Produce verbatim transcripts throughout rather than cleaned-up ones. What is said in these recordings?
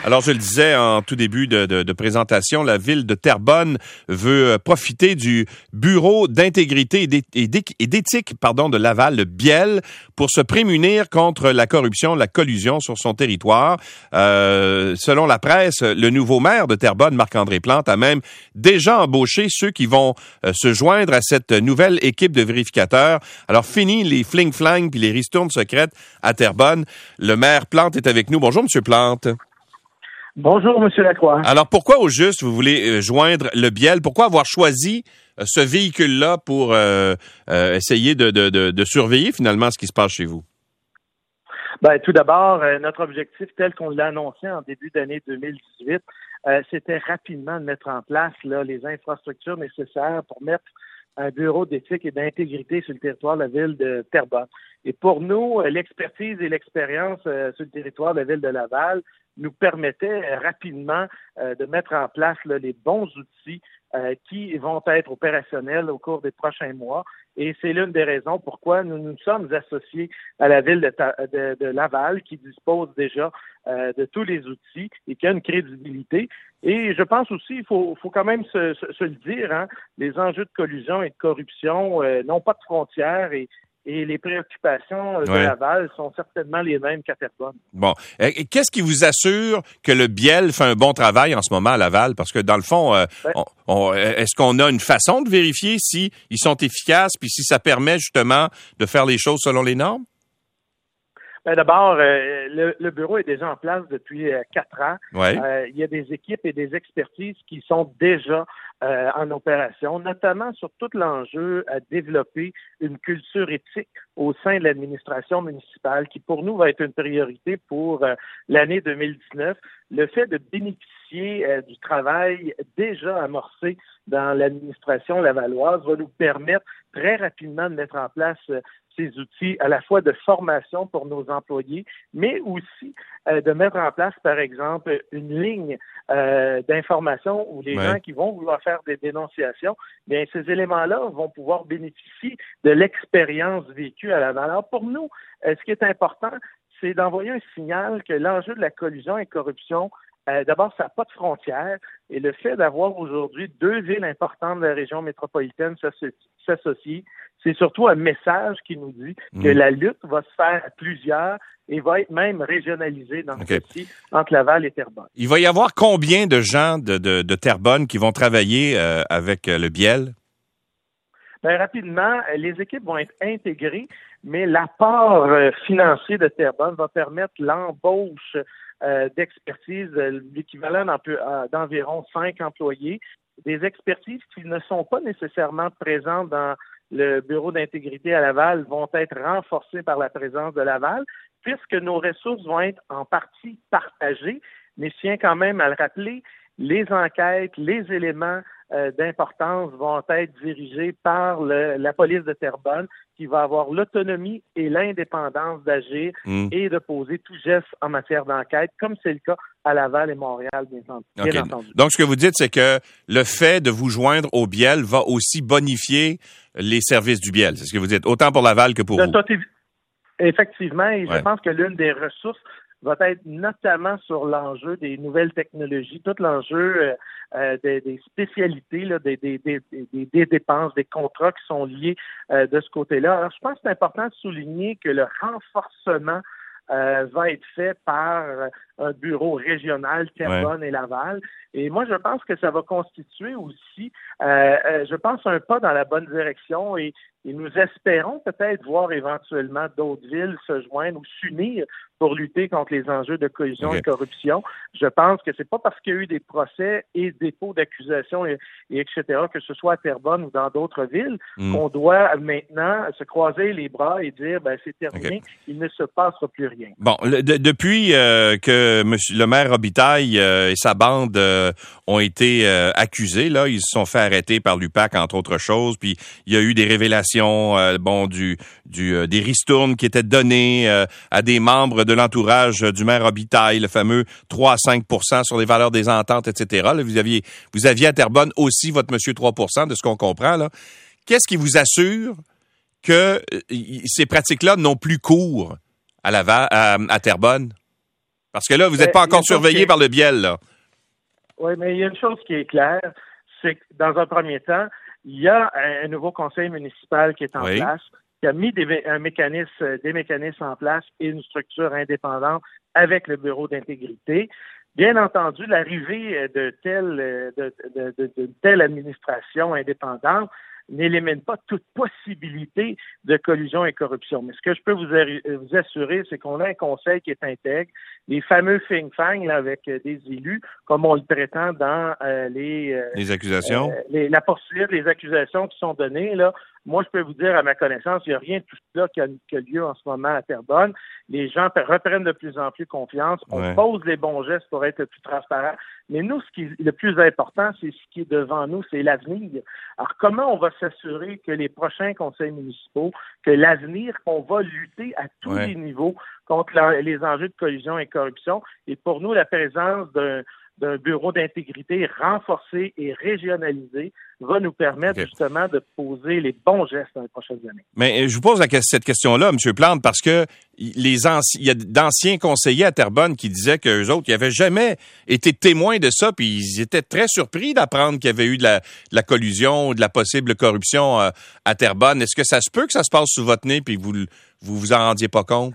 Alors, je le disais en tout début de, de, de présentation, la ville de Terrebonne veut profiter du Bureau d'intégrité et d'éthique pardon, de Laval, le B I E L, pour se prémunir contre la corruption, la collusion sur son territoire. Euh, selon la presse, le nouveau maire de Terrebonne, Marc-André Plante, a même déjà embauché ceux qui vont euh, se joindre à cette nouvelle équipe de vérificateurs. Alors, fini les fling-flang puis les ristournes secrètes à Terrebonne. Le maire Plante est avec nous. Bonjour, Monsieur Plante. Bonjour, M. Lacroix. Alors, pourquoi au juste vous voulez euh, joindre le B I E L? Pourquoi avoir choisi euh, ce véhicule-là pour euh, euh, essayer de, de, de, de surveiller finalement ce qui se passe chez vous? Ben, tout d'abord, euh, notre objectif tel qu'on l'a annoncé en début d'année deux mille dix-huit, euh, c'était rapidement de mettre en place là, les infrastructures nécessaires pour mettre un bureau d'éthique et d'intégrité sur le territoire de la ville de Terrebonne. Et pour nous, l'expertise et l'expérience euh, sur le territoire de la ville de Laval nous permettaient euh, rapidement euh, de mettre en place là, les bons outils euh, qui vont être opérationnels au cours des prochains mois. Et c'est l'une des raisons pourquoi nous nous sommes associés à la ville de, de, de Laval, qui dispose déjà euh, de tous les outils et qui a une crédibilité. Et je pense aussi, il faut, faut quand même se, se, se le dire, hein, les enjeux de collusion et de corruption euh, n'ont pas de frontières et Et les préoccupations de ouais. Laval sont certainement les mêmes qu'à Terrebonne. Bon. Et qu'est-ce qui vous assure que le B I E L fait un bon travail en ce moment à Laval? Parce que dans le fond, euh, ouais. on, on, est-ce qu'on a une façon de vérifier si ils sont efficaces puis si ça permet justement de faire les choses selon les normes? Ben d'abord, euh, le, le bureau est déjà en place depuis euh, quatre ans. Ouais. Euh, il y a des équipes et des expertises qui sont déjà euh, en opération, notamment sur tout l'enjeu à développer une culture éthique au sein de l'administration municipale, qui pour nous va être une priorité pour euh, l'année deux mille dix-neuf. Le fait de bénéficier euh, du travail déjà amorcé dans l'administration lavalloise va nous permettre très rapidement de mettre en place euh, ces outils à la fois de formation pour nos employés, mais aussi euh, de mettre en place, par exemple, une ligne euh, d'information où les ouais. gens qui vont vouloir faire des dénonciations, bien, ces éléments-là vont pouvoir bénéficier de l'expérience vécue à Laval. Alors, pour nous, euh, ce qui est important, c'est d'envoyer un signal que l'enjeu de la collusion et corruption, euh, d'abord, ça n'a pas de frontières, et le fait d'avoir aujourd'hui deux villes importantes de la région métropolitaine s'associer, c'est surtout un message qui nous dit mmh. que la lutte va se faire à plusieurs et va être même régionalisée dans okay. ce cas-ci entre Laval et Terrebonne. Il va y avoir combien de gens de, de, de Terrebonne qui vont travailler euh, avec le B I E L? Bien, rapidement, les équipes vont être intégrées, mais l'apport euh, financier de Terrebonne va permettre l'embauche euh, d'expertise, euh, l'équivalent d'en, d'environ cinq employés, des expertises qui ne sont pas nécessairement présentes dans le bureau d'intégrité à Laval vont être renforcés par la présence de Laval, puisque nos ressources vont être en partie partagées, mais je tiens quand même à le rappeler, les enquêtes, les éléments euh, d'importance vont être dirigés par le, la police de Terrebonne, qui va avoir l'autonomie et l'indépendance d'agir mmh. et de poser tout geste en matière d'enquête, comme c'est le cas à Laval et Montréal, bien, bien okay. entendu. Donc, ce que vous dites, c'est que le fait de vous joindre au B I E L va aussi bonifier les services du B I E L. C'est ce que vous dites, autant pour Laval que pour de vous. Tot, effectivement, et ouais. je pense que l'une des ressources va être notamment sur l'enjeu des nouvelles technologies, tout l'enjeu euh, des, des spécialités, là, des, des, des, des, des dépenses, des contrats qui sont liés euh, de ce côté-là. Alors, je pense que c'est important de souligner que le renforcement euh, va être fait par un bureau régional, Terrebonne ouais. et Laval. Et moi, je pense que ça va constituer aussi, euh, euh, je pense, un pas dans la bonne direction et, et nous espérons peut-être voir éventuellement d'autres villes se joindre ou s'unir pour lutter contre les enjeux de collusion okay. et corruption. Je pense que c'est pas parce qu'il y a eu des procès et dépôts d'accusations et, et et cetera, que ce soit à Terrebonne ou dans d'autres villes, mm. qu'on doit maintenant se croiser les bras et dire ben c'est terminé, okay. il ne se passera plus rien. Bon, le, de, depuis euh, que monsieur, le maire Robitaille euh, et sa bande euh, ont été euh, accusés, là, ils se sont fait arrêter par l'U P A C entre autres choses, puis il y a eu des révélations, euh, bon, du, du euh, des ristournes qui étaient données euh, à des membres de l'entourage du maire Robitaille, le fameux trois à cinq pour cent sur les valeurs des ententes, et cetera. Là, vous aviez, vous aviez à Terrebonne aussi votre monsieur trois pour cent de ce qu'on comprend, là. Qu'est-ce qui vous assure que euh, ces pratiques-là n'ont plus cours à, Laval, à, à Terrebonne? Parce que là, vous n'êtes pas encore surveillé est... par le Biel, là. Oui, mais il y a une chose qui est claire, c'est que dans un premier temps, il y a un, un nouveau conseil municipal qui est en oui. place, qui a mis des, un mécanisme, des mécanismes en place et une structure indépendante avec le bureau d'intégrité. Bien entendu, l'arrivée de telle, de, de, de, de telle administration indépendante n'élimine pas toute possibilité de collusion et corruption. Mais ce que je peux vous, vous assurer, c'est qu'on a un conseil qui est intègre. Les fameux think-tanks là, avec des élus, comme on le prétend dans euh, les... Euh, les accusations? Euh, les, la poursuite, les accusations qui sont données, là. Moi, je peux vous dire, à ma connaissance, il n'y a rien de tout ça qui a, qui a lieu en ce moment à Terrebonne. Les gens reprennent de plus en plus confiance. On ouais. pose les bons gestes pour être plus transparent. Mais nous, ce qui est le plus important, c'est ce qui est devant nous, c'est l'avenir. Alors, comment on va s'assurer que les prochains conseils municipaux, que l'avenir, qu'on va lutter à tous ouais. les niveaux contre la, les enjeux de collusion et corruption, et pour nous, la présence d'un d'un bureau d'intégrité renforcé et régionalisé va nous permettre okay. justement de poser les bons gestes dans les prochaines années. Mais je vous pose la, cette question-là, M. Plante, parce que les anci- il y a d'anciens conseillers à Terrebonne qui disaient qu'eux autres, ils n'avaient jamais été témoins de ça, puis ils étaient très surpris d'apprendre qu'il y avait eu de la, de la collusion ou de la possible corruption euh, à Terrebonne. Est-ce que ça se peut que ça se passe sous votre nez puis vous vous, vous en rendiez pas compte?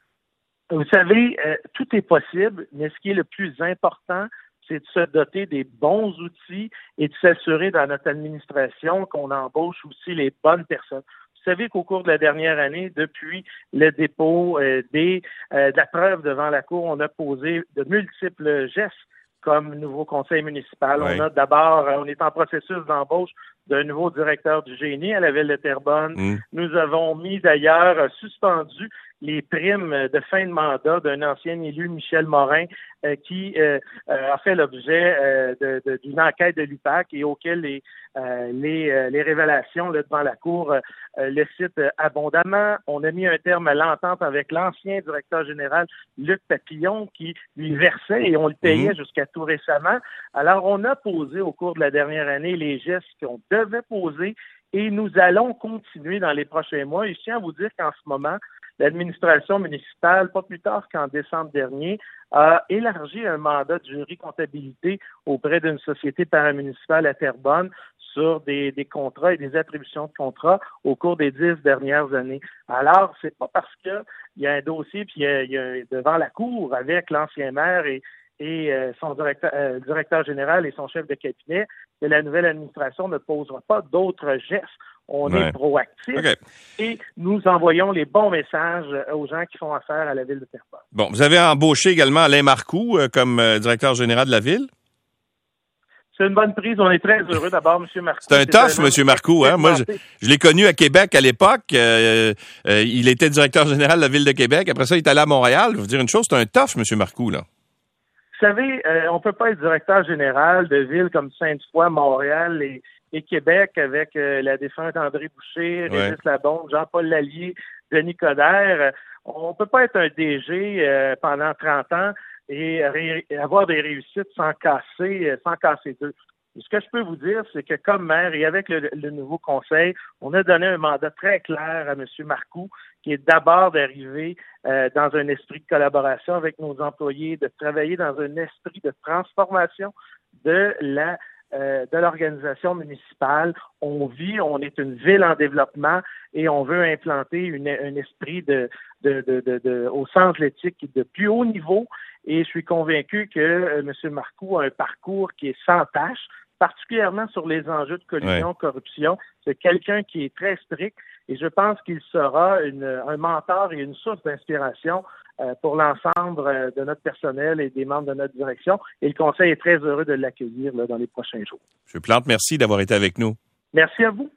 Vous savez, euh, tout est possible, mais ce qui est le plus important, c'est de se doter des bons outils et de s'assurer dans notre administration qu'on embauche aussi les bonnes personnes. Vous savez qu'au cours de la dernière année, depuis le dépôt euh, des, euh, de la preuve devant la Cour, on a posé de multiples gestes comme nouveau conseil municipal. Oui. On a d'abord, on est en processus d'embauche d'un nouveau directeur du génie à la ville de Terrebonne. Mm. Nous avons mis d'ailleurs suspendu les primes de fin de mandat d'un ancien élu, Michel Morin, euh, qui euh, euh, a fait l'objet euh, de, de, d'une enquête de l'U P A C et auquel les, euh, les, euh, les révélations là, devant la Cour euh, le citent abondamment. On a mis un terme à l'entente avec l'ancien directeur général, Luc Papillon, qui lui versait et on le payait mmh. jusqu'à tout récemment. Alors, on a posé au cours de la dernière année les gestes qu'on devait poser et nous allons continuer dans les prochains mois. Et je tiens à vous dire qu'en ce moment, l'administration municipale, pas plus tard qu'en décembre dernier, a élargi un mandat de jury comptabilité auprès d'une société paramunicipale à Terrebonne sur des, des contrats et des attributions de contrats au cours des dix dernières années. Alors, c'est pas parce qu'il y a un dossier puis il y a, il y a devant la cour avec l'ancien maire et et euh, son directeur, euh, directeur général et son chef de cabinet, que la nouvelle administration ne posera pas d'autres gestes. On ouais. est proactif okay. et nous envoyons les bons messages aux gens qui font affaire à la ville de Terrebonne. Bon, vous avez embauché également Alain Marcoux euh, comme euh, directeur général de la ville? C'est une bonne prise. On est très heureux. D'abord, M. Marcoux. C'est un tough, M. Marcoux. Hein? Moi, je, je l'ai connu à Québec à l'époque. Euh, euh, il était directeur général de la ville de Québec. Après ça, il est allé à Montréal. Je vais vous dire une chose, c'est un tough, M. Marcoux, là. Vous savez, euh, on peut pas être directeur général de villes comme Sainte-Foy, Montréal et, et Québec avec euh, la défunte André Boucher, ouais. Régis Labonde, Jean-Paul Lallier, Denis Coderre. On peut pas être un D G euh, pendant trente ans et ré- avoir des réussites sans casser, euh, sans casser deux. Et ce que je peux vous dire, c'est que comme maire et avec le, le nouveau conseil, on a donné un mandat très clair à M. Marcoux, qui est d'abord d'arriver euh, dans un esprit de collaboration avec nos employés, de travailler dans un esprit de transformation de la euh, de l'organisation municipale. On vit, on est une ville en développement et on veut implanter une, un esprit de, de, de, de, de au sens de l'éthique de plus haut niveau. Et je suis convaincu que euh, M. Marcoux a un parcours qui est sans tâche, particulièrement sur les enjeux de collusion, ouais. corruption. C'est quelqu'un qui est très strict et je pense qu'il sera une, un mentor et une source d'inspiration euh, pour l'ensemble euh, de notre personnel et des membres de notre direction. Et le Conseil est très heureux de l'accueillir là, dans les prochains jours. M. Plante, merci d'avoir été avec nous. Merci à vous.